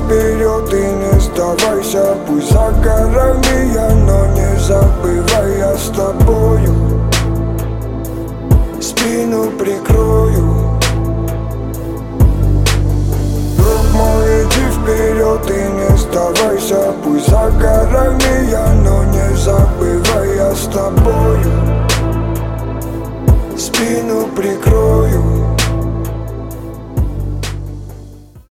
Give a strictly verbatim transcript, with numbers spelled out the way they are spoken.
вперед и не сдавайся. Пусть за горами я, но не забывай, я с тобою спину прикрою. Друг мой, иди вперед и не сдавайся. Пусть за горами я, но не забывай, я с тобою спину прикрою.